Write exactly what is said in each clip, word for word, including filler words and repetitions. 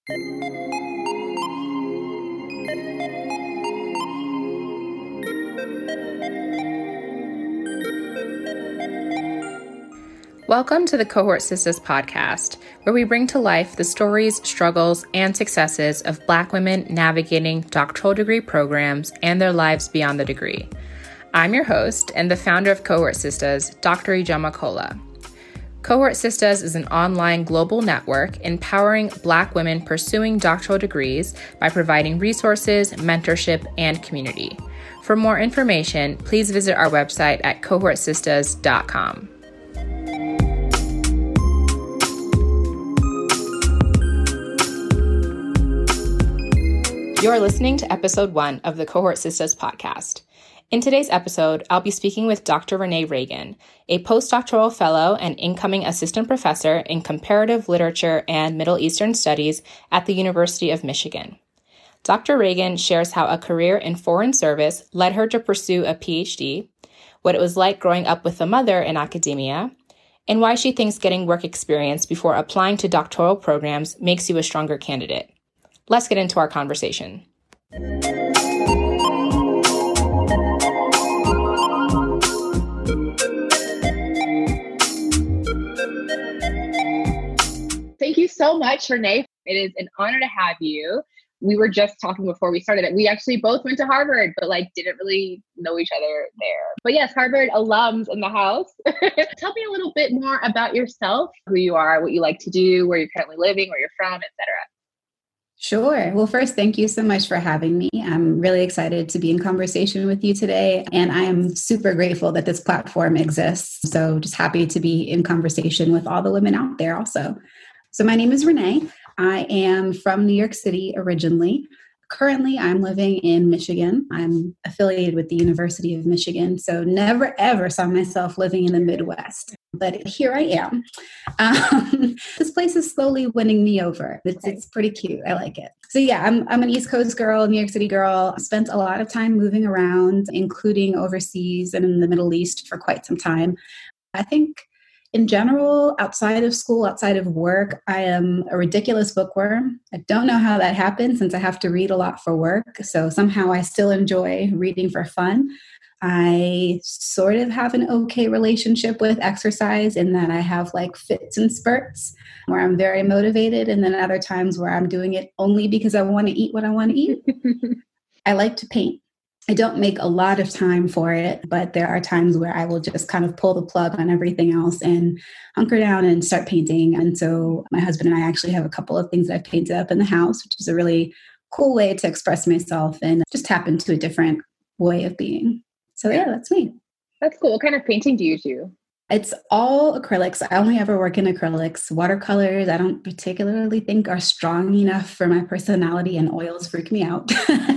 Welcome to the Cohort Sistas podcast, where we bring to life the stories, struggles, and successes of Black women navigating doctoral degree programs and their lives beyond the degree. I'm your host and the founder of Cohort Sistas, Doctor Ijeoma Kola. Cohort Sistas is an online global network empowering Black women pursuing doctoral degrees by providing resources, mentorship, and community. For more information, please visit our website at cohort sistas dot com. You're listening to episode one of the Cohort Sistas podcast. In today's episode, I'll be speaking with Doctor Renee Reagan, a postdoctoral fellow and incoming assistant professor in comparative literature and Middle Eastern studies at the University of Michigan. Doctor Reagan shares how a career in foreign service led her to pursue a P H D, what it was like growing up with a mother in academia, and why she thinks getting work experience before applying to doctoral programs makes you a stronger candidate. Let's get into our conversation. Thank you so much, Renee. It is an honor to have you. We were just talking before we started that we actually both went to Harvard, but like didn't really know each other there. But yes, Harvard alums in the house. Tell me a little bit more about yourself, who you are, what you like to do, where you're currently living, where you're from, et cetera. Sure. Well, first, thank you so much for having me. I'm really excited to be in conversation with you today, and I am super grateful that this platform exists. So just happy to be in conversation with all the women out there also. So my name is Renee. I am from New York City originally. Currently, I'm living in Michigan. I'm affiliated with the University of Michigan, so never ever saw myself living in the Midwest. But here I am. Um, this place is slowly winning me over. It's it's pretty cute. I like it. So yeah, I'm I'm an East Coast girl, New York City girl. Spent a lot of time moving around, including overseas and in the Middle East for quite some time. I think in general, outside of school, outside of work, I am a ridiculous bookworm. I don't know how that happened since I have to read a lot for work. So somehow I still enjoy reading for fun. I sort of have an okay relationship with exercise in that I have like fits and spurts where I'm very motivated, and then other times where I'm doing it only because I want to eat what I want to eat. I like to paint. I don't make a lot of time for it, but there are times where I will just kind of pull the plug on everything else and hunker down and start painting. And so my husband and I actually have a couple of things that I've painted up in the house, which is a really cool way to express myself and just tap into a different way of being. So yeah, that's me. That's cool. What kind of painting do you do? It's all acrylics. I only ever work in acrylics. Watercolors, I don't particularly think are strong enough for my personality, and oils freak me out.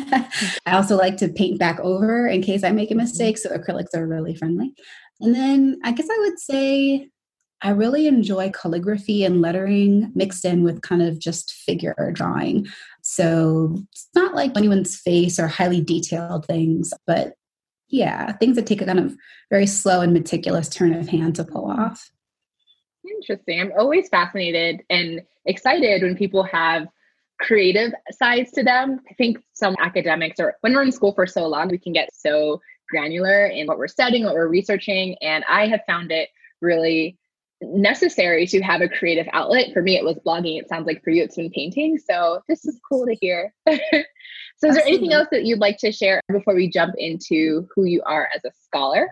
I also like to paint back over in case I make a mistake. So acrylics are really friendly. And then I guess I would say I really enjoy calligraphy and lettering mixed in with kind of just figure drawing. So it's not like anyone's face or highly detailed things, but yeah, things that take a kind of very slow and meticulous turn of hand to pull off. Interesting. I'm always fascinated and excited when people have creative sides to them. I think some academics, or when we're in school for so long, we can get so granular in what we're studying, what we're researching. And I have found it really necessary to have a creative outlet. For me, it was blogging. It sounds like for you, it's been painting. So this is cool to hear. So is there anything else that you'd like to share before we jump into who you are as a scholar?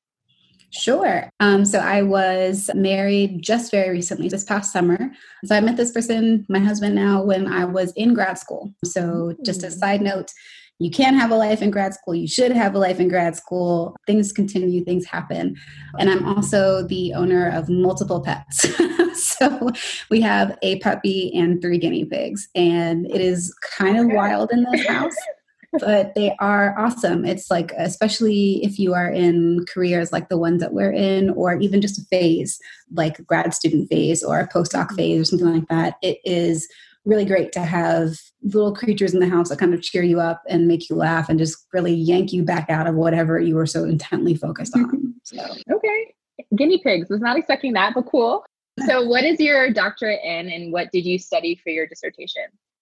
Sure. Um, so I was married just very recently, this past summer. So I met this person, my husband now, when I was in grad school. So just a side note, you can have a life in grad school. You should have a life in grad school. Things continue, things happen. And I'm also the owner of multiple pets. So we have a puppy and three guinea pigs. And it is kind of wild in this house, but they are awesome. It's like, especially if you are in careers like the ones that we're in, or even just a phase, like grad student phase or a postdoc phase or something like that, it is really great to have little creatures in the house that kind of cheer you up and make you laugh and just really yank you back out of whatever you were so intently focused on. So. Okay. Guinea pigs. Was not expecting that, but cool. So what is your doctorate in, and what did you study for your dissertation?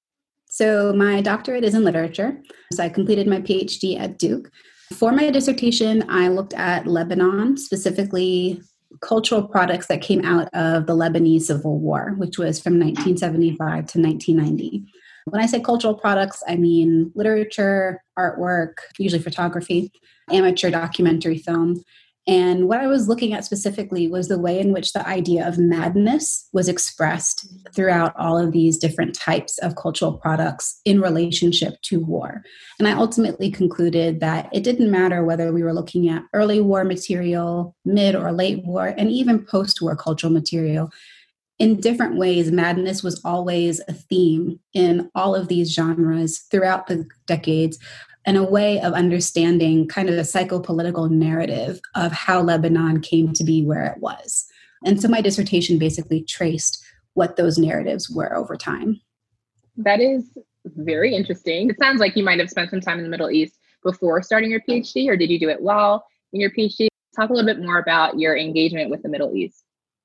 So my doctorate is in literature. So I completed my PhD at Duke. For my dissertation, I looked at Lebanon, specifically cultural products that came out of the Lebanese Civil War, which was from nineteen seventy-five to nineteen ninety. When I say cultural products, I mean literature, artwork, usually photography, amateur documentary film. And what I was looking at specifically was the way in which the idea of madness was expressed throughout all of these different types of cultural products in relationship to war. And I ultimately concluded that it didn't matter whether we were looking at early war material, mid or late war, and even post-war cultural material. In different ways, madness was always a theme in all of these genres throughout the decades, and a way of understanding kind of the psychopolitical narrative of how Lebanon came to be where it was. And so my dissertation basically traced what those narratives were over time. That is very interesting. It sounds like you might have spent some time in the Middle East before starting your PhD, or did you do it while in your PhD? Talk a little bit more about your engagement with the Middle East.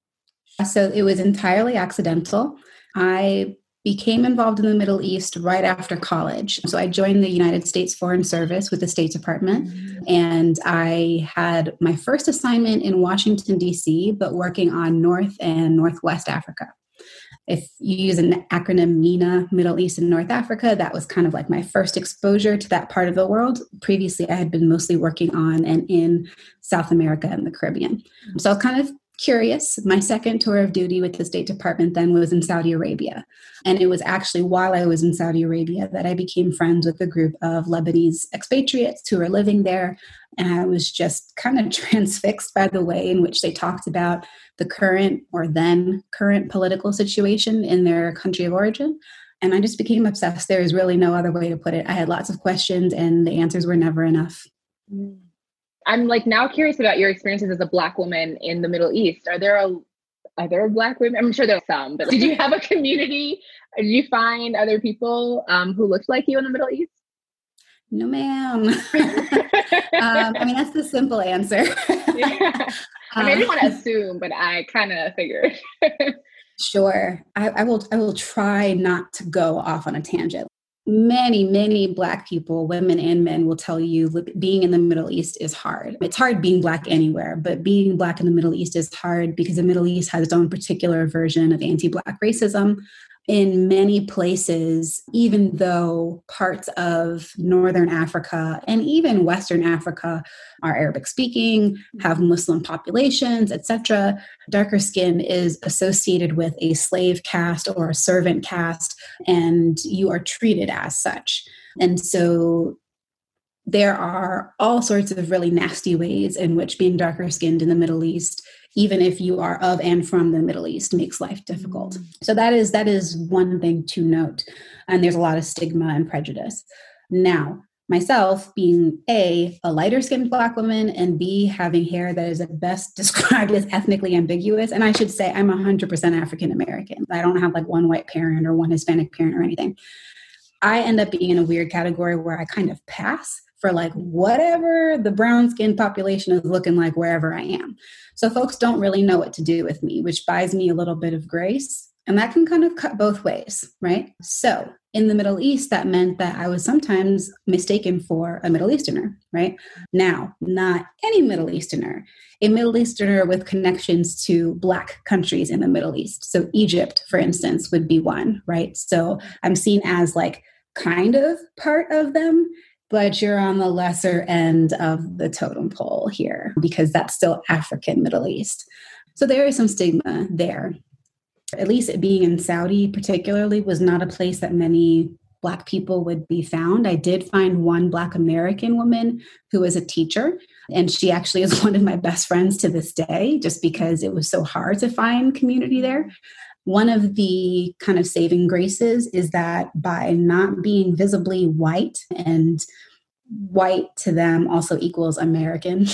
So it was entirely accidental. I became involved in the Middle East right after college. So I joined the United States Foreign Service with the State Department, and I had my first assignment in Washington, D C, but working on North and Northwest Africa. If you use an acronym MENA, Middle East and North Africa, that was kind of like my first exposure to that part of the world. Previously, I had been mostly working on and in South America and the Caribbean. So I was kind of curious. My second tour of duty with the State Department then was in Saudi Arabia. And it was actually while I was in Saudi Arabia that I became friends with a group of Lebanese expatriates who were living there. And I was just kind of transfixed by the way in which they talked about the current or then current political situation in their country of origin. And I just became obsessed. There is really no other way to put it. I had lots of questions and the answers were never enough. Mm. I'm like now curious about your experiences as a Black woman in the Middle East. Are there a, are there Black women? I'm sure there are some, but did you have a community? Did you find other people um, who looked like you in the Middle East? No, ma'am. um, I mean, that's the simple answer. Yeah. I mean, I didn't want to assume, but I kind of figured. Sure. I, I will. I will try not to go off on a tangent. Many, many Black people, women and men, will tell you being in the Middle East is hard. It's hard being Black anywhere, but being Black in the Middle East is hard because the Middle East has its own particular version of anti-Black racism. In many places, even though parts of Northern Africa and even Western Africa are Arabic speaking, have Muslim populations, et cetera, darker skin is associated with a slave caste or a servant caste, and you are treated as such. And so there are all sorts of really nasty ways in which being darker skinned in the Middle East, even if you are of and from the Middle East, makes life difficult. So that is that is one thing to note. And there's a lot of stigma and prejudice. Now, myself being A, a lighter skinned Black woman, and B, having hair that is at best described as ethnically ambiguous. And I should say I'm one hundred percent African American. I don't have like one white parent or one Hispanic parent or anything. I end up being in a weird category where I kind of pass for like whatever the brown skin population is looking like wherever I am. So folks don't really know what to do with me, which buys me a little bit of grace. And that can kind of cut both ways, right? So in the Middle East, that meant that I was sometimes mistaken for a Middle Easterner, right? Now, not any Middle Easterner, a Middle Easterner with connections to Black countries in the Middle East. So Egypt, for instance, would be one, right? So I'm seen as like kind of part of them, but you're on the lesser end of the totem pole here because that's still African Middle East. So there is some stigma there. At least it being in Saudi particularly was not a place that many Black people would be found. I did find one Black American woman who was a teacher, and she actually is one of my best friends to this day, just because it was so hard to find community there. One of the kind of saving graces is that by not being visibly white, and white to them also equals American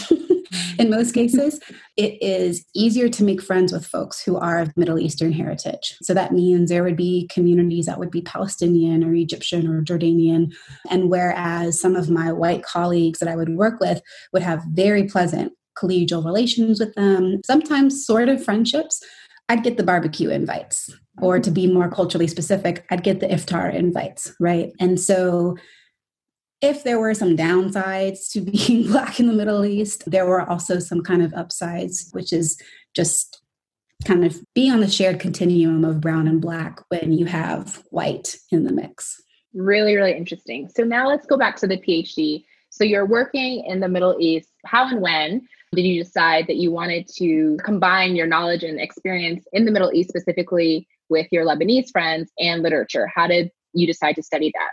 in most cases, it is easier to make friends with folks who are of Middle Eastern heritage. So that means there would be communities that would be Palestinian or Egyptian or Jordanian. And whereas some of my white colleagues that I would work with would have very pleasant collegial relations with them, sometimes sort of friendships, I'd get the barbecue invites. Or to be more culturally specific, I'd get the iftar invites, right? And so if there were some downsides to being Black in the Middle East, there were also some kind of upsides, which is just kind of being on the shared continuum of brown and Black when you have white in the mix. Really, really interesting. So now let's go back to the PhD. So you're working in the Middle East. How and when did you decide that you wanted to combine your knowledge and experience in the Middle East, specifically with your Lebanese friends, and literature? How did you decide to study that?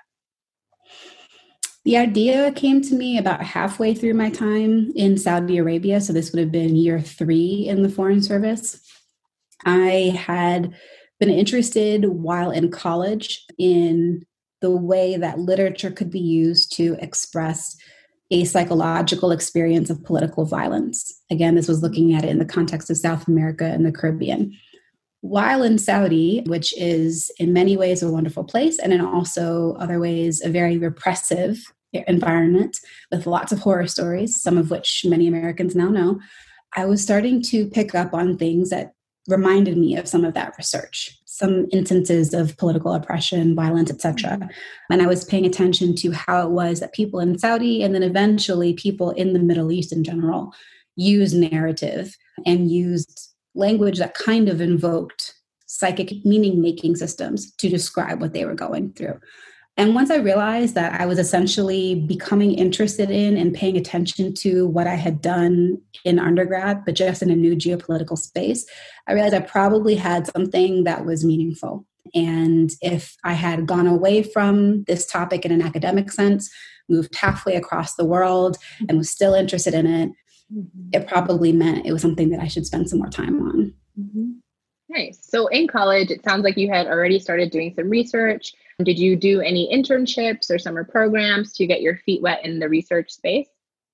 The idea came to me about halfway through my time in Saudi Arabia. So this would have been year three in the Foreign Service. I had been interested while in college in the way that literature could be used to express a psychological experience of political violence. Again, this was looking at it in the context of South America and the Caribbean. While in Saudi, which is in many ways a wonderful place, and in also other ways a very repressive environment with lots of horror stories, some of which many Americans now know, I was starting to pick up on things that reminded me of some of that research, some instances of political oppression, violence, et cetera. And I was paying attention to how it was that people in Saudi, and then eventually people in the Middle East in general, used narrative and used language that kind of invoked psychic meaning-making systems to describe what they were going through. And once I realized that I was essentially becoming interested in and paying attention to what I had done in undergrad, but just in a new geopolitical space, I realized I probably had something that was meaningful. And if I had gone away from this topic in an academic sense, moved halfway across the world, and was still interested in it, mm-hmm. it probably meant it was something that I should spend some more time on. Mm-hmm. Nice. So in college, it sounds like you had already started doing some research. Did you do any internships or summer programs to get your feet wet in the research space?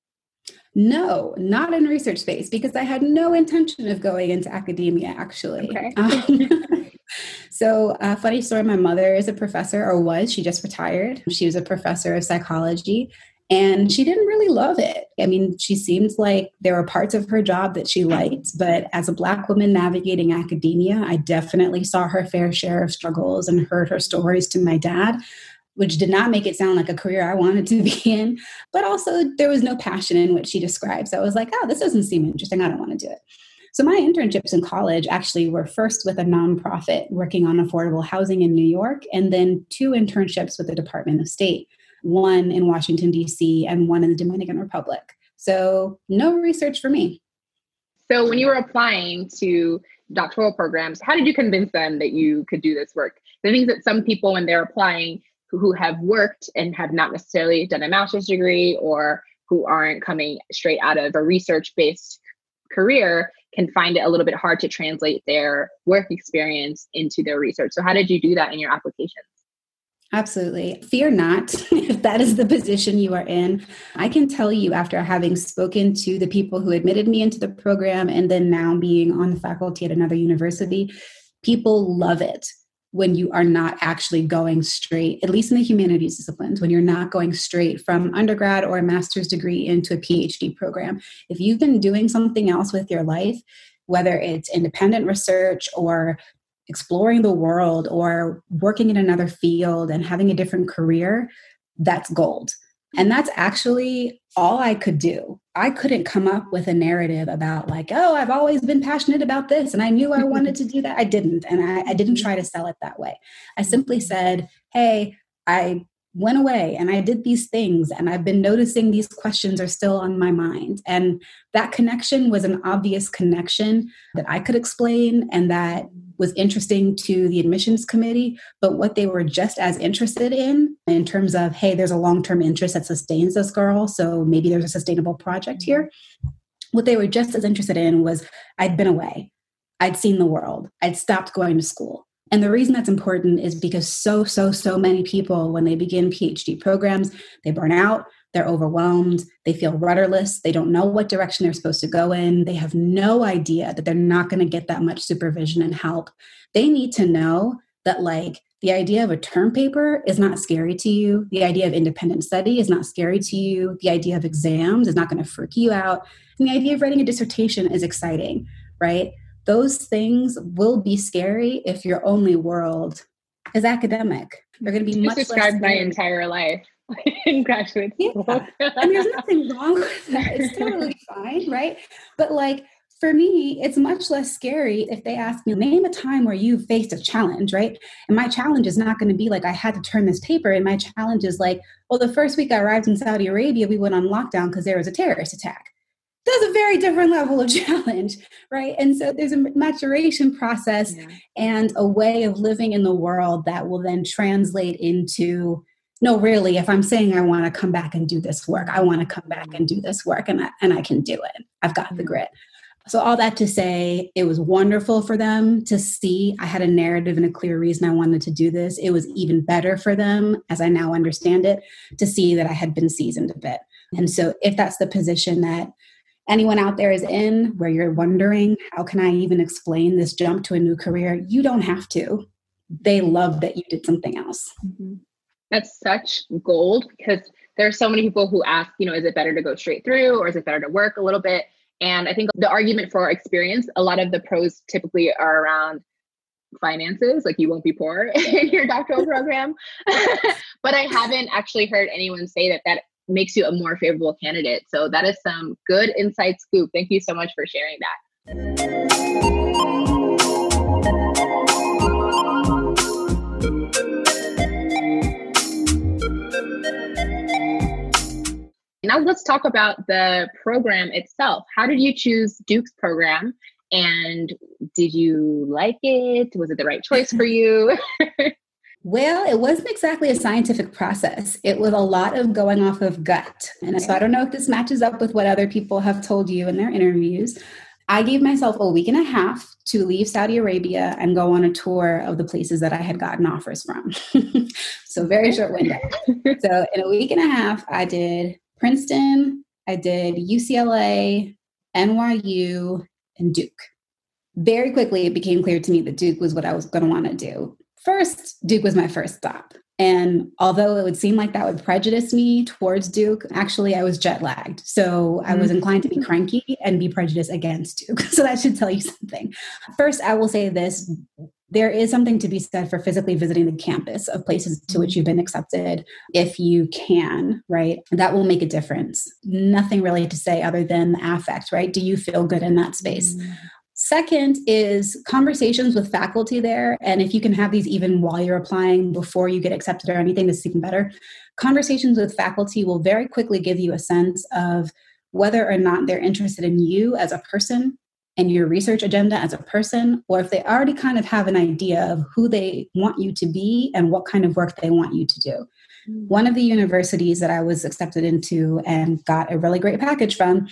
No, not in research space, because I had no intention of going into academia, actually. Okay. Um, so uh, funny story, my mother is a professor, or was, she just retired. She was a professor of psychology, and she didn't really love it. I mean, she seems like there were parts of her job that she liked, but as a Black woman navigating academia, I definitely saw her fair share of struggles and heard her stories to my dad, which did not make it sound like a career I wanted to be in. But also there was no passion in what she described. So I was like, oh, this doesn't seem interesting. I don't want to do it. So my internships in college actually were first with a nonprofit working on affordable housing in New York, and then two internships with the Department of State, one in Washington, D C, and one in the Dominican Republic. So no research for me. So when you were applying to doctoral programs, how did you convince them that you could do this work? The things that some people, when they're applying, who, who have worked and have not necessarily done a master's degree, or who aren't coming straight out of a research-based career, can find it a little bit hard to translate their work experience into their research. So how did you do that in your applications? Absolutely. Fear not if that is the position you are in. I can tell you, after having spoken to the people who admitted me into the program and then now being on the faculty at another university, people love it when you are not actually going straight, at least in the humanities disciplines, when you're not going straight from undergrad or a master's degree into a PhD program. If you've been doing something else with your life, whether it's independent research or exploring the world or working in another field and having a different career, that's gold. And that's actually all I could do. I couldn't come up with a narrative about like, oh, I've always been passionate about this and I knew I wanted to do that. I didn't. And I, I didn't try to sell it that way. I simply said, hey, I went away and I did these things and I've been noticing these questions are still on my mind. And that connection was an obvious connection that I could explain and that was interesting to the admissions committee. But what they were just as interested in, in terms of, hey, there's a long-term interest that sustains this girl, so maybe there's a sustainable project here. What they were just as interested in was I'd been away. I'd seen the world. I'd stopped going to school. And the reason that's important is because so, so, so many people, when they begin PhD programs, they burn out, they're overwhelmed, they feel rudderless, they don't know what direction they're supposed to go in, they have no idea that they're not going to get that much supervision and help. They need to know that, like, the idea of a term paper is not scary to you, the idea of independent study is not scary to you, the idea of exams is not going to freak you out, and the idea of writing a dissertation is exciting, right? those things will be scary if your only world is academic. They're going to be you much just less described my scary. entire life in graduate school. Yeah. And there's nothing wrong with that. It's totally fine, right? But like, for me, it's much less scary if they ask me, name a time where you faced a challenge, right? And my challenge is not going to be like, I had to turn this paper. And my challenge is like, well, the first week I arrived in Saudi Arabia, we went on lockdown because there was a terrorist attack. That's a very different level of challenge, right? And so there's a maturation process yeah. and a way of living in the world that will then translate into, no, really, if I'm saying I want to come back and do this work, I want to come back and do this work, and I, and I can do it. I've got the grit. So all that to say, it was wonderful for them to see I had a narrative and a clear reason I wanted to do this. It was even better for them, as I now understand it, to see that I had been seasoned a bit. And so if that's the position that anyone out there is in, where you're wondering, how can I even explain this jump to a new career? You don't have to. They love that you did something else. Mm-hmm. That's such gold, because there are so many people who ask, you know, is it better to go straight through or is it better to work a little bit? And I think the argument for experience, a lot of the pros typically are around finances, like you won't be poor in your doctoral program. But I haven't actually heard anyone say that that makes you a more favorable candidate. So that is some good inside scoop. Thank you so much for sharing that. Now let's talk about the program itself. How did you choose Duke's program? And did you like it? Was it the right choice for you? Well, it wasn't exactly a scientific process. It was a lot of going off of gut. And so I don't know if this matches up with what other people have told you in their interviews. I gave myself a week and a half to leave Saudi Arabia and go on a tour of the places that I had gotten offers from. So very short window. So in a week and a half, I did Princeton, I did U C L A, N Y U, and Duke. Very quickly, it became clear to me that Duke was what I was going to want to do. First, Duke was my first stop. And although it would seem like that would prejudice me towards Duke, actually, I was jet lagged. So I was inclined to be cranky and be prejudiced against Duke. So that should tell you something. First, I will say this. There is something to be said for physically visiting the campus of places to which you've been accepted, if you can, right? That will make a difference. Nothing really to say other than the affect, right? Do you feel good in that space? Mm. Second is conversations with faculty there. And if you can have these even while you're applying, before you get accepted or anything, this is even better. Conversations with faculty will very quickly give you a sense of whether or not they're interested in you as a person and your research agenda as a person, or if they already kind of have an idea of who they want you to be and what kind of work they want you to do. Mm-hmm. One of the universities that I was accepted into and got a really great package from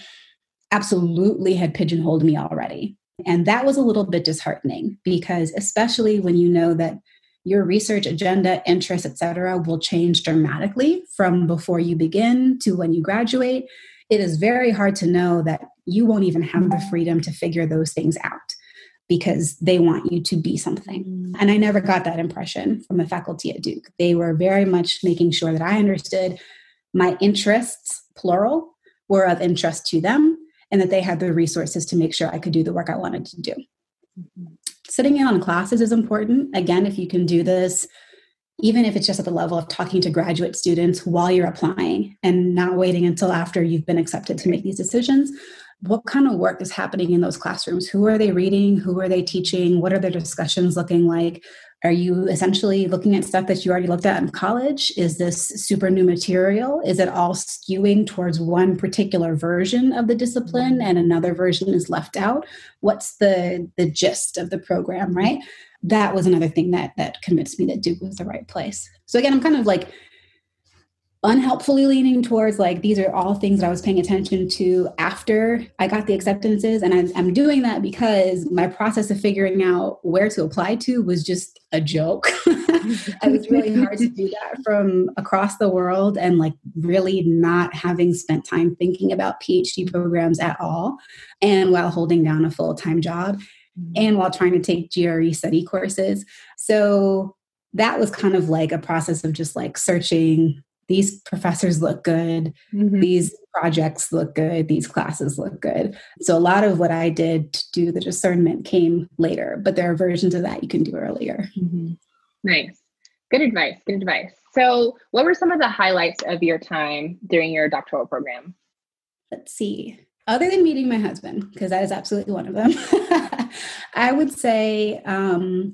absolutely had pigeonholed me already. And that was a little bit disheartening, because especially when you know that your research agenda, interests, et cetera, will change dramatically from before you begin to when you graduate, it is very hard to know that you won't even have the freedom to figure those things out because they want you to be something. And I never got that impression from the faculty at Duke. They were very much making sure that I understood my interests, plural, were of interest to them, and that they had the resources to make sure I could do the work I wanted to do. Mm-hmm. Sitting in on classes is important. Again, if you can do this, even if it's just at the level of talking to graduate students while you're applying and not waiting until after you've been accepted to make these decisions, what kind of work is happening in those classrooms? Who are they reading? Who are they teaching? What are their discussions looking like? Are you essentially looking at stuff that you already looked at in college? Is this super new material? Is it all skewing towards one particular version of the discipline and another version is left out? What's the, the gist of the program, right? That was another thing that that convinced me that Duke was the right place. So again, I'm kind of like unhelpfully leaning towards like, these are all things that I was paying attention to after I got the acceptances. And I'm, I'm doing that because my process of figuring out where to apply to was just a joke. It was really hard to do that from across the world and like really not having spent time thinking about PhD programs at all. And while holding down a full-time job and while trying to take G R E study courses. So that was kind of like a process of just like searching these professors look good, Mm-hmm. these projects look good, these classes look good. So a lot of what I did to do the discernment came later, but there are versions of that you can do earlier. Mm-hmm. Nice. Good advice. Good advice. So what were some of the highlights of your time during your doctoral program? Let's see. Other than meeting my husband, because that is absolutely one of them, I would say um,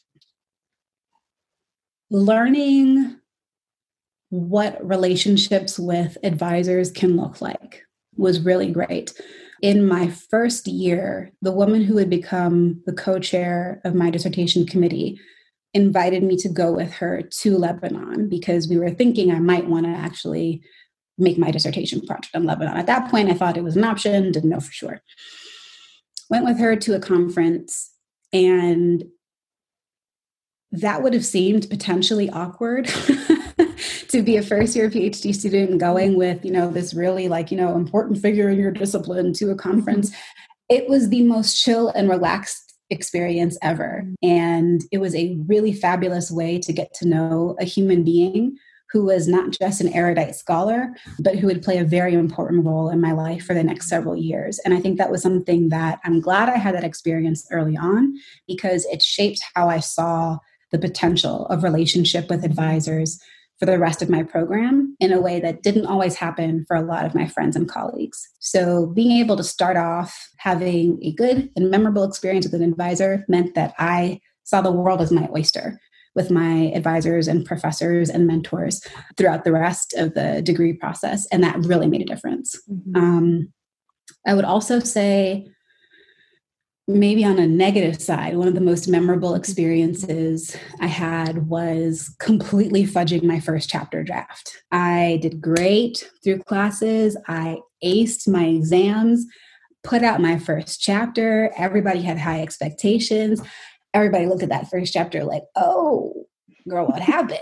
learning what relationships with advisors can look like was really great. In my first year, the woman who had become the co-chair of my dissertation committee invited me to go with her to Lebanon because we were thinking I might want to actually make my dissertation project in Lebanon. At that point, I thought it was an option, didn't know for sure. Went with her to a conference, and that would have seemed potentially awkward to be a first year PhD student going with, you know, this really like, you know, important figure in your discipline to a conference. It was the most chill and relaxed experience ever. And it was a really fabulous way to get to know a human being who was not just an erudite scholar, but who would play a very important role in my life for the next several years. And I think that was something that I'm glad I had that experience early on, because it shaped how I saw the potential of relationship with advisors for the rest of my program in a way that didn't always happen for a lot of my friends and colleagues. So being able to start off having a good and memorable experience with an advisor meant that I saw the world as my oyster with my advisors and professors and mentors throughout the rest of the degree process. And that really made a difference. Mm-hmm. Um, I would also say, maybe on a negative side, one of the most memorable experiences I had was completely fudging my first chapter draft. I did great through classes. I aced my exams, put out my first chapter. Everybody had high expectations. Everybody looked at that first chapter like, oh, girl, what happened?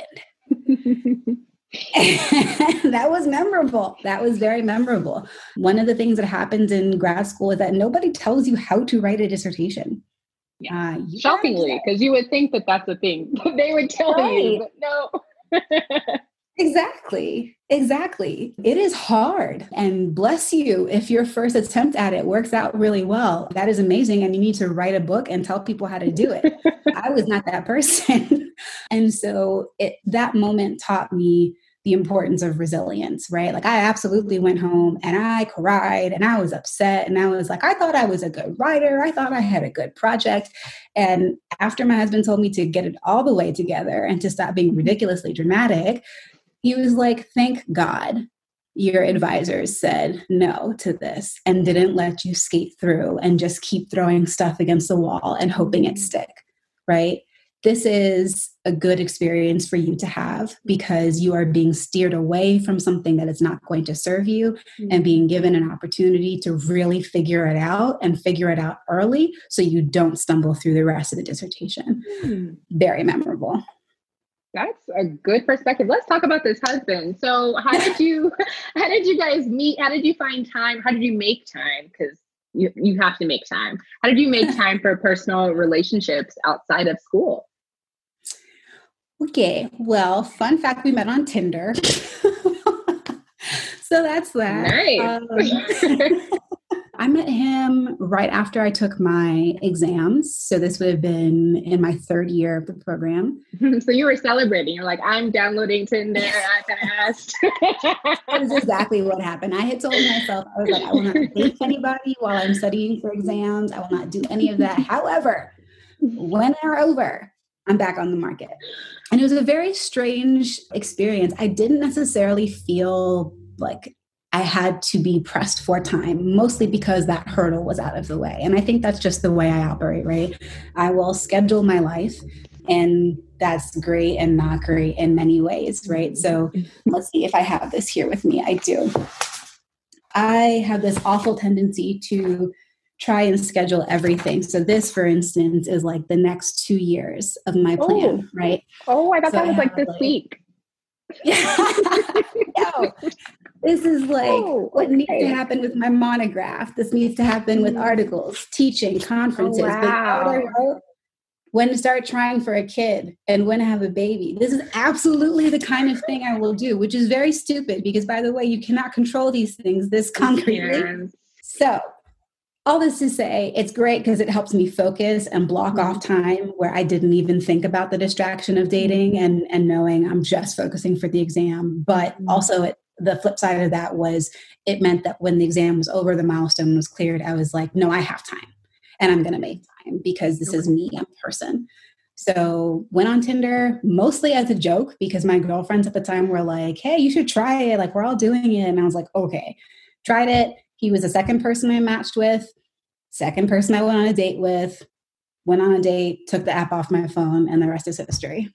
And that was memorable. That was very memorable. One of the things that happens in grad school is that nobody tells you how to write a dissertation. Yeah. Uh, Shockingly, because you would think that that's a thing. They would tell right. you, but no. Exactly. Exactly. It is hard. And bless you if your first attempt at it works out really well. That is amazing. And you need to write a book and tell people how to do it. I was not that person. And so it, that moment taught me the importance of resilience, right? Like I absolutely went home and I cried and I was upset. And I was like, I thought I was a good writer. I thought I had a good project. And after my husband told me to get it all the way together and to stop being ridiculously dramatic, he was like, thank God your advisors said no to this and didn't let you skate through and just keep throwing stuff against the wall and hoping it stick, right? This is a good experience for you to have because you are being steered away from something that is not going to serve you mm-hmm. and being given an opportunity to really figure it out and figure it out early so you don't stumble through the rest of the dissertation. Mm-hmm. Very memorable. That's a good perspective. Let's talk about this husband. So how did you, how did you guys meet? How did you find time? How did you make time? Because you, you have to make time. How did you make time for personal relationships outside of school? Okay. Well, fun fact, we met on Tinder. So that's that. Nice. Um, I met him right after I took my exams. So this would have been in my third year of the program. So you were celebrating. You're like, I'm downloading Tinder. I passed. That is exactly what happened. I had told myself, I was like, I will not date anybody while I'm studying for exams. I will not do any of that. However, when they're over, I'm back on the market. And it was a very strange experience. I didn't necessarily feel like I had to be pressed for time, mostly because that hurdle was out of the way. And I think that's just the way I operate, right? I will schedule my life, and that's great and not great in many ways, right? So let's see if I have this here with me. I do. I have this awful tendency to try and schedule everything. So this, for instance, is like the next two years of my plan, oh. right? Oh, I thought so that was I like this like, week. No, this is like oh, what okay. needs to happen with my monograph. This needs to happen with articles, teaching, conferences. Oh, wow. But what I wrote when to start trying for a kid, and when to have a baby. This is absolutely the kind of thing I will do, which is very stupid because, by the way, you cannot control these things this concretely. Yes. So all this to say, it's great because it helps me focus and block mm-hmm. off time where I didn't even think about the distraction of dating mm-hmm. and, and knowing I'm just focusing for the exam. But mm-hmm. also it, the flip side of that was it meant that when the exam was over, the milestone was cleared, I was like, no, I have time and I'm going to make time because this okay. is me, I'm a person. So went on Tinder mostly as a joke because my girlfriends at the time were like, hey, you should try it. Like, we're all doing it. And I was like, okay, tried it. He was the second person I matched with, second person I went on a date with, went on a date, took the app off my phone, and the rest is history.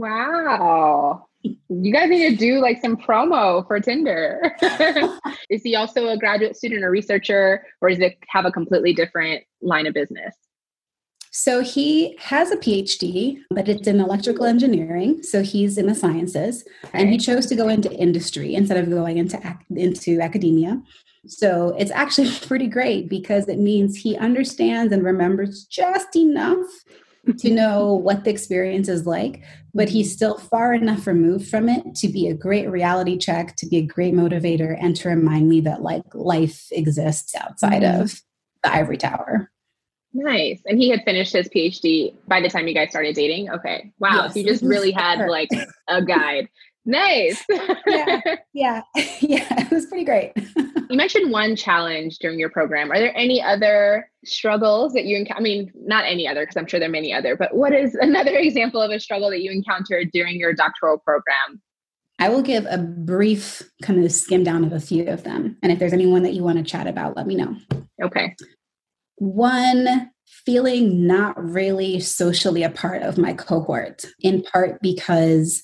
Wow. You guys need to do like some promo for Tinder. Is he also a graduate student or researcher, or does it have a completely different line of business? So he has a P H D, but it's in electrical engineering. So he's in the sciences, okay. and he chose to go into industry instead of going into, into academia. So it's actually pretty great because it means he understands and remembers just enough to know what the experience is like, but he's still far enough removed from it to be a great reality check, to be a great motivator, and to remind me that like life exists outside mm-hmm. of the ivory tower. Nice. And he had finished his P H D by the time you guys started dating? Okay. Wow. Yes, so you just really had like a guide. Nice. yeah. Yeah. Yeah. It was pretty great. You mentioned one challenge during your program. Are there any other struggles that you encounter? I mean, not any other, because I'm sure there are many other, but what is another example of a struggle that you encountered during your doctoral program? I will give a brief kind of skim down of a few of them. And if there's anyone that you want to chat about, let me know. Okay. One, feeling not really socially a part of my cohort, in part because,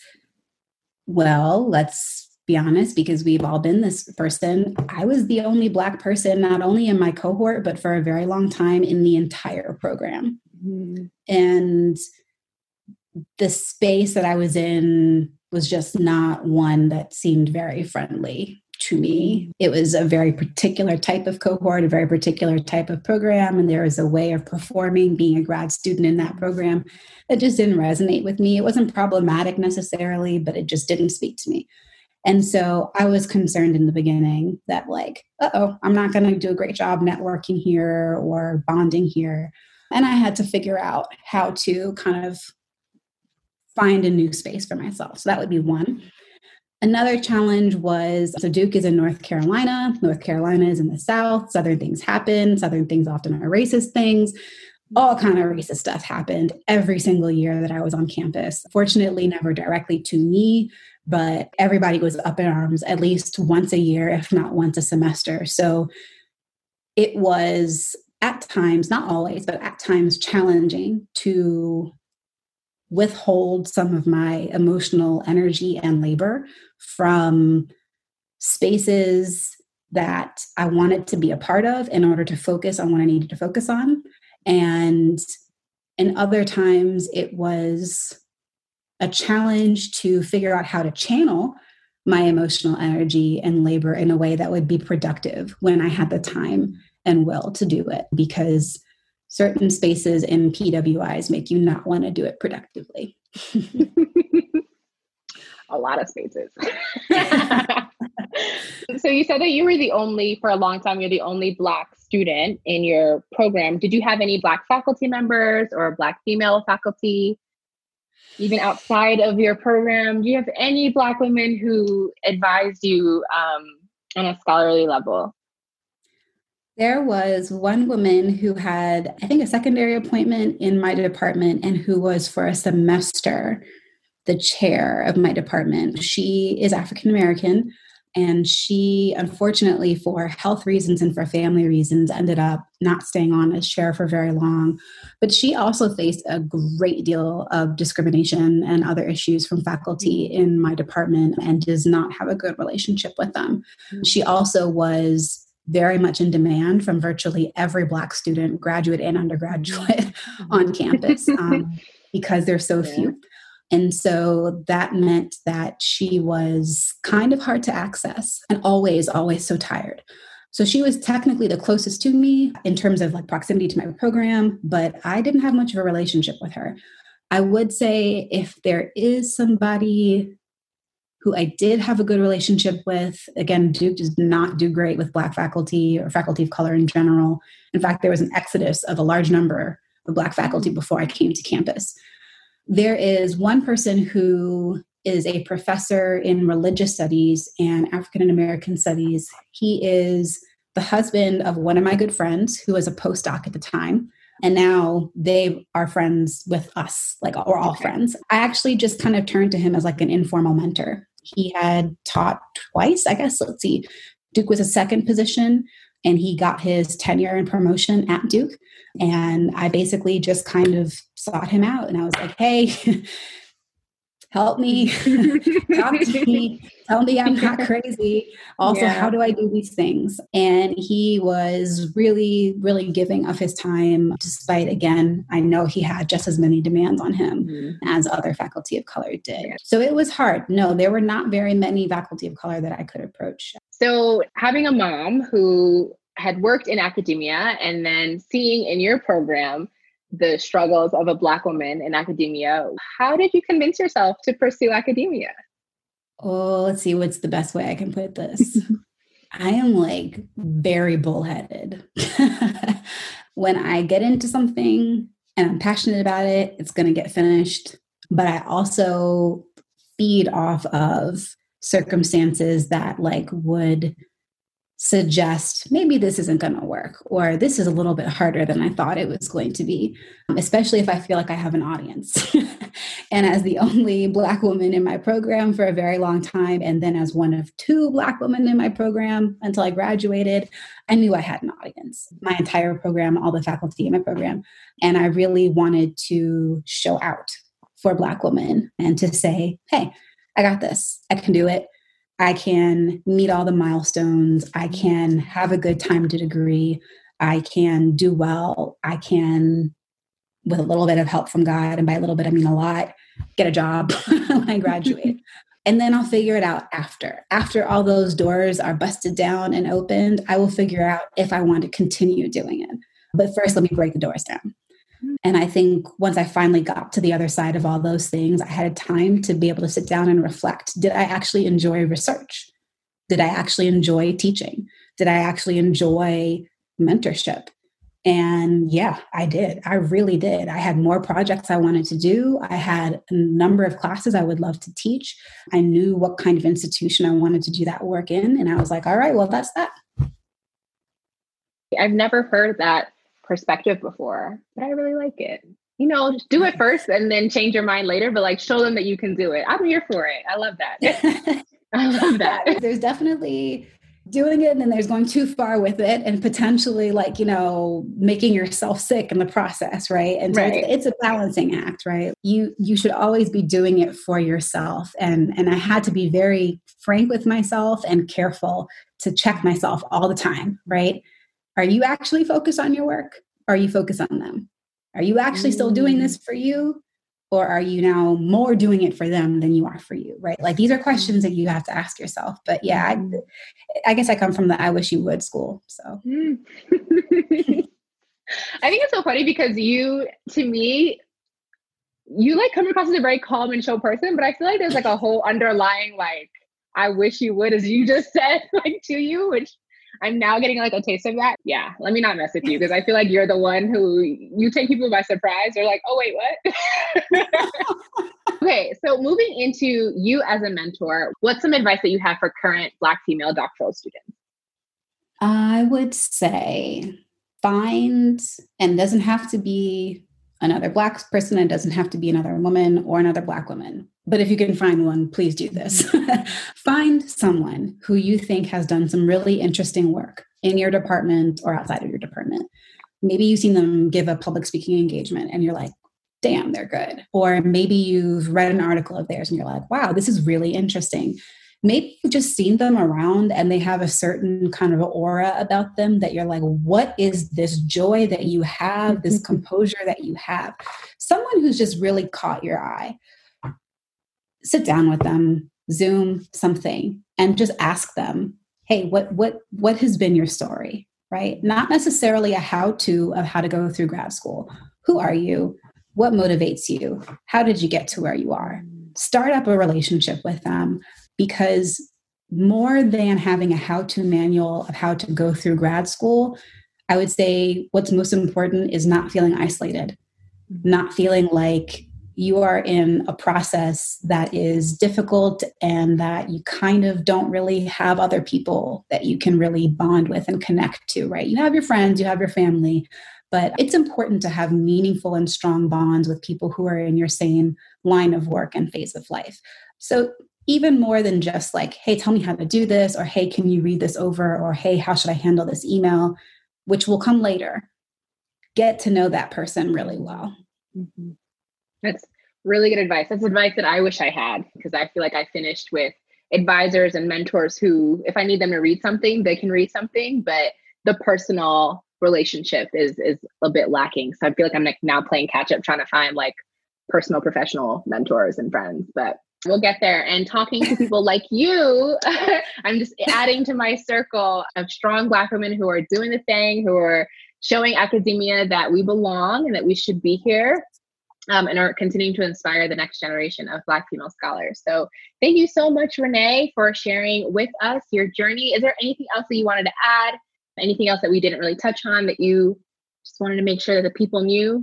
well, let's be honest, because we've all been this person. I was the only Black person, not only in my cohort, but for a very long time in the entire program. Mm-hmm. And the space that I was in was just not one that seemed very friendly to me. It was a very particular type of cohort, a very particular type of program. And there was a way of performing, being a grad student in that program that just didn't resonate with me. It wasn't problematic necessarily, but it just didn't speak to me. And so I was concerned in the beginning that like, uh-oh, I'm not going to do a great job networking here or bonding here. And I had to figure out how to kind of find a new space for myself. So that would be one. Another challenge was, so Duke is in North Carolina. North Carolina is in the South. Southern things happen. Southern things often are racist things. All kind of racist stuff happened every single year that I was on campus. Fortunately, never directly to me, but everybody was up in arms at least once a year, if not once a semester. So it was at times, not always, but at times challenging to withhold some of my emotional energy and labor from spaces that I wanted to be a part of in order to focus on what I needed to focus on. And in other times, it was a challenge to figure out how to channel my emotional energy and labor in a way that would be productive when I had the time and will to do it, because certain spaces in P W Is make you not want to do it productively. A lot of spaces. So you said that you were the only, for a long time, you're the only Black student in your program. Did you have any Black faculty members or Black female faculty, even outside of your program? Do you have any Black women who advised you um, on a scholarly level? There was one woman who had, I think, a secondary appointment in my department and who was for a semester the chair of my department. She is African American, and she, unfortunately, for health reasons and for family reasons, ended up not staying on as chair for very long. But she also faced a great deal of discrimination and other issues from faculty in my department and does not have a good relationship with them. She also was very much in demand from virtually every Black student, graduate and undergraduate, on campus um, because there's so yeah. few. And so that meant that she was kind of hard to access and always, always so tired. So she was technically the closest to me in terms of like proximity to my program, but I didn't have much of a relationship with her. I would say if there is somebody who I did have a good relationship with, again, Duke does not do great with Black faculty or faculty of color in general. In fact, there was an exodus of a large number of Black faculty before I came to campus. There is one person who is a professor in religious studies and African American studies. He is the husband of one of my good friends who was a postdoc at the time. And now they are friends with us, like we're all okay. friends. I actually just kind of turned to him as like an informal mentor. He had taught twice, I guess. Let's see. Duke was a second position and he got his tenure and promotion at Duke. And I basically just kind of sought him out. And I was like, hey, help me, talk to me, tell me I'm not crazy. Also, yeah. how do I do these things? And he was really, really giving of his time, despite, again, I know he had just as many demands on him mm-hmm. as other faculty of color did. Yeah. So it was hard. No, there were not very many faculty of color that I could approach. So having a mom who had worked in academia and then seeing in your program the struggles of a Black woman in academia, how did you convince yourself to pursue academia? Oh, let's see, what's the best way I can put this? I am like very bullheaded. When I get into something and I'm passionate about it, it's going to get finished. But I also feed off of circumstances that like would suggest maybe this isn't going to work, or this is a little bit harder than I thought it was going to be, especially if I feel like I have an audience. And as the only Black woman in my program for a very long time, and then as one of two Black women in my program until I graduated, I knew I had an audience, my entire program, all the faculty in my program. And I really wanted to show out for Black women and to say, hey, I got this. I can do it. I can meet all the milestones. I can have a good time to degree. I can do well. I can, with a little bit of help from God, and by a little bit, I mean a lot, get a job when I graduate. And then I'll figure it out after. After all those doors are busted down and opened, I will figure out if I want to continue doing it. But first, let me break the doors down. And I think once I finally got to the other side of all those things, I had time to be able to sit down and reflect. Did I actually enjoy research? Did I actually enjoy teaching? Did I actually enjoy mentorship? And yeah, I did. I really did. I had more projects I wanted to do. I had a number of classes I would love to teach. I knew what kind of institution I wanted to do that work in. And I was like, all right, well, that's that. I've never heard that perspective before, but I really like it. You know, just do it first and then change your mind later, but like show them that you can do it. I'm here for it. I love that. I love that. There's definitely doing it and then there's going too far with it and potentially like, you know, making yourself sick in the process, right? And so right. It's, it's a balancing act, right? You you should always be doing it for yourself. And, and I had to be very frank with myself and careful to check myself all the time, right? Are you actually focused on your work? Or are you focused on them? Are you actually still doing this for you? Or are you now more doing it for them than you are for you, right? Like these are questions that you have to ask yourself. But yeah, I, I guess I come from the I wish you would school. So I think it's so funny because you, to me, you like come across as a very calm and chill person, but I feel like there's like a whole underlying like, I wish you would, as you just said, like to you, which I'm now getting like a taste of that. Yeah, let me not mess with you because I feel like you're the one who you take people by surprise. They're like, oh, wait, what? Okay, so moving into you as a mentor, what's some advice that you have for current Black female doctoral students? I would say find, and it doesn't have to be another Black person, it doesn't have to be another woman or another Black woman. But if you can find one, please do this. Find someone who you think has done some really interesting work in your department or outside of your department. Maybe you've seen them give a public speaking engagement and you're like, damn, they're good. Or maybe you've read an article of theirs and you're like, wow, this is really interesting. Maybe you've just seen them around and they have a certain kind of aura about them that you're like, what is this joy that you have, this composure that you have? Someone who's just really caught your eye. Sit down with them, Zoom something, and just ask them, hey, what what what has been your story, right? Not necessarily a how-to of how to go through grad school. Who are you? What motivates you? How did you get to where you are? Start up a relationship with them, because more than having a how-to manual of how to go through grad school, I would say what's most important is not feeling isolated, not feeling like you are in a process that is difficult and that you kind of don't really have other people that you can really bond with and connect to, right? You have your friends, you have your family, but it's important to have meaningful and strong bonds with people who are in your same line of work and phase of life. So even more than just like, hey, tell me how to do this, or hey, can you read this over, or hey, how should I handle this email, which will come later. Get to know that person really well. Mm-hmm. That's really good advice. That's advice that I wish I had, because I feel like I finished with advisors and mentors who, if I need them to read something, they can read something, but the personal relationship is is a bit lacking. So I feel like I'm like now playing catch up, trying to find like personal professional mentors and friends, but we'll get there. And talking to people like you, I'm just adding to my circle of strong Black women who are doing the thing, who are showing academia that we belong and that we should be here, um, and are continuing to inspire the next generation of Black female scholars. So thank you so much, Renee, for sharing with us your journey. Is there anything else that you wanted to add? Anything else that we didn't really touch on that you just wanted to make sure that the people knew?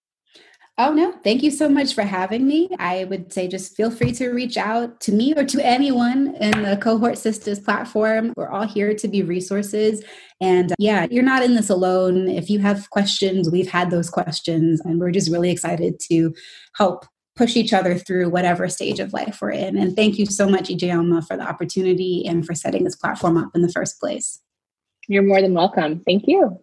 Oh, no. Thank you so much for having me. I would say just feel free to reach out to me or to anyone in the Cohort Sistas platform. We're all here to be resources. And uh, yeah, you're not in this alone. If you have questions, we've had those questions, and we're just really excited to help push each other through whatever stage of life we're in. And thank you so much, Ijeoma, for the opportunity and for setting this platform up in the first place. You're more than welcome. Thank you.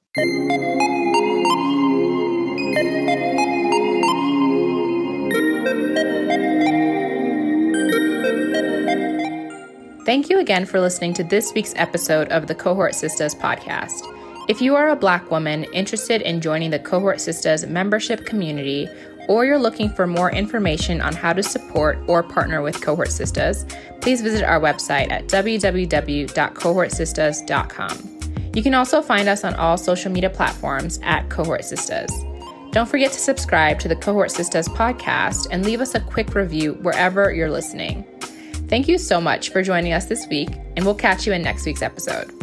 Thank you again for listening to this week's episode of the Cohort Sistas podcast. If you are a Black woman interested in joining the Cohort Sistas membership community, or you're looking for more information on how to support or partner with Cohort Sistas, please visit our website at w w w dot cohort sistas dot com. You can also find us on all social media platforms at Cohort Sistas. Don't forget to subscribe to the Cohort Sistas podcast and leave us a quick review wherever you're listening. Thank you so much for joining us this week, and we'll catch you in next week's episode.